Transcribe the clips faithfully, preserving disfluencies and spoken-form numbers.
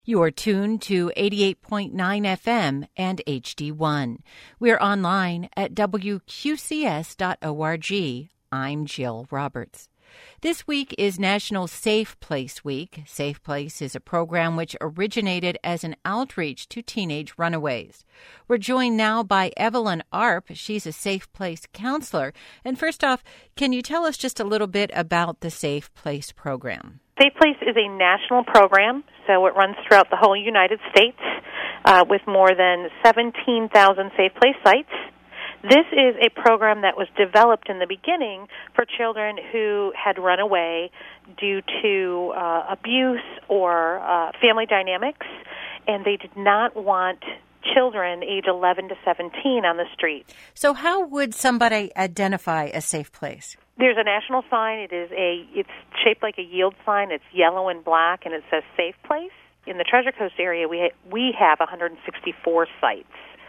You are tuned to eighty-eight point nine F M and H D one. We're online at W Q C S dot org. I'm Jill Roberts. This week is National Safe Place Week. Safe Place is a program which originated as an outreach to teenage runaways. We're joined now by Evelyn Arp. She's a Safe Place counselor. And first off, can you tell us just a little bit about the Safe Place program? Safe Place is a national program, so it runs throughout the whole United States uh, with more than seventeen thousand Safe Place sites. This is a program that was developed in the beginning for children who had run away due to uh, abuse or uh, family dynamics, and they did not want children age eleven to seventeen on the street. So how would somebody identify a safe place? There's a national sign. It is a. It's shaped like a yield sign. It's yellow and black, and it says Safe Place. In the Treasure Coast area, we ha- we have one hundred sixty-four sites.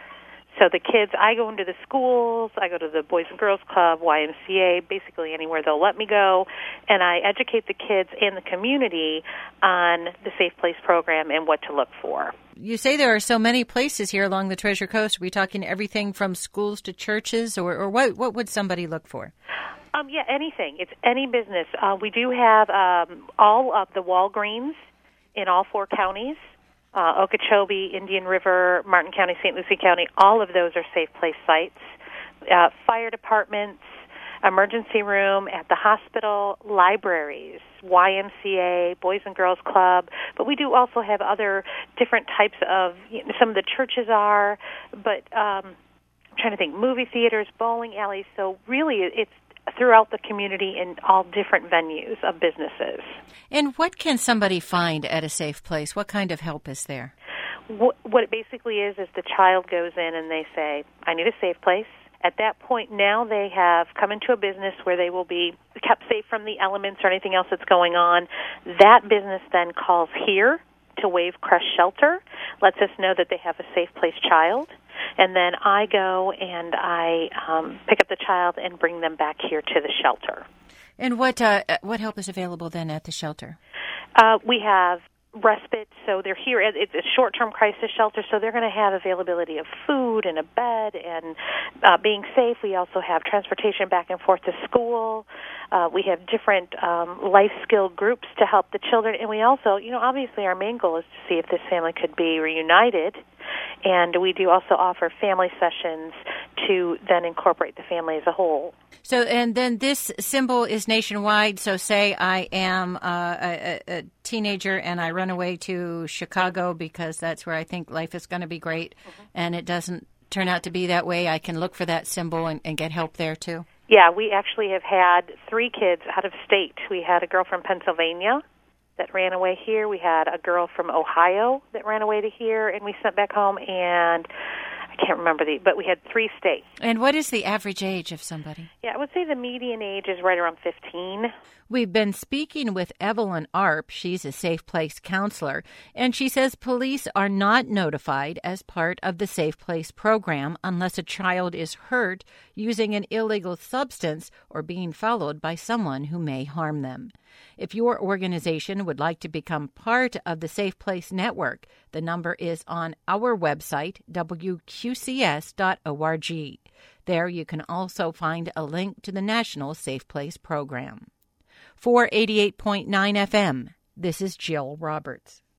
So the kids, I go into the schools, I go to the Boys and Girls Club, Y M C A, basically anywhere they'll let me go, and I educate the kids and the community on the Safe Place program and what to look for. You say there are so many places here along the Treasure Coast. Are we talking everything from schools to churches, or, or what, what would somebody look for? Um, yeah, anything. It's any business. Uh, we do have um, all of the Walgreens in all four counties. Uh, Okeechobee, Indian River, Martin County, Saint Lucie County, all of those are Safe Place sites. Uh, fire departments, emergency room at the hospital, libraries, Y M C A, Boys and Girls Club, but we do also have other different types of, you know, some of the churches are, but um, I'm trying to think, movie theaters, bowling alleys, so really it's throughout the community in all different venues of businesses. And what can somebody find at a safe place? What kind of help is there? What, what it basically is is the child goes in and they say, I need a safe place. At that point now they have come into a business where they will be kept safe from the elements or anything else that's going on. That business then calls here to Wave Crest Shelter, lets us know that they have a Safe Place child, and then I go and I um, pick up the child and bring them back here to the shelter. And what uh, what help is available then at the shelter? Uh, we have respite, so they're here. It's a short-term crisis shelter, so they're going to have availability of food and a bed and uh, being safe. We also have transportation back and forth to school. Uh, we have different um, life skill groups to help the children, and we also, you know, obviously our main goal is to see if this family could be reunited, and we do also offer family sessions to then incorporate the family as a whole. So, and then this symbol is nationwide. So say I am uh, a, a teenager and I run away to Chicago because that's where I think life is going to be great, mm-hmm. and it doesn't turn out to be that way. I can look for that symbol and, and get help there too. Yeah, we actually have had three kids out of state. We had a girl from Pennsylvania that ran away here. We had a girl from Ohio that ran away to here, and we sent back home, and I can't remember the, but we had three states. And what is the average age of somebody? Yeah, I would say the median age is right around fifteen. We've been speaking with Evelyn Arp. She's a Safe Place counselor, and she says police are not notified as part of the Safe Place program unless a child is hurt using an illegal substance or being followed by someone who may harm them. If your organization would like to become part of the Safe Place network, the number is on our website, W Q C S dot org. There you can also find a link to the National Safe Place program. For eighty-eight point nine F M, this is Jill Roberts.